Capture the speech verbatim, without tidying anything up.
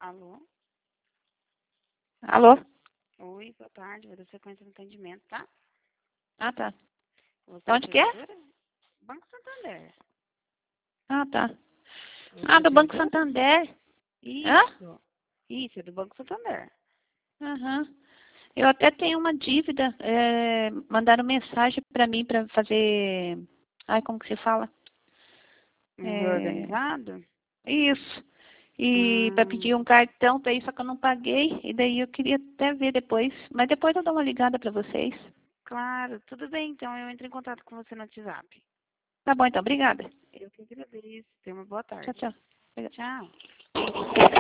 Alô? Alô? Oi, boa tarde. Vou dar sequência no atendimento, tá? Ah, tá. Você De onde que é? servidora? Banco Santander. Ah, tá. Você Ah, é do Banco servidora? Santander. Hã? Isso. Isso, é do Banco Santander. Aham. Eu até tenho uma dívida. É, mandaram mensagem para mim para fazer... Ai, como que se fala? Um É, reorganizado? isso. E para pedir Hum, um cartão para isso, só que eu não paguei. E daí eu queria até ver depois. Mas depois eu dou uma ligada para vocês. claro, tudo bem. Então eu entro em contato com você no WhatsApp. Tá bom, então. Obrigada. Eu que agradeço. Tenha uma boa Tchau, tarde. tchau. Obrigada. Tchau.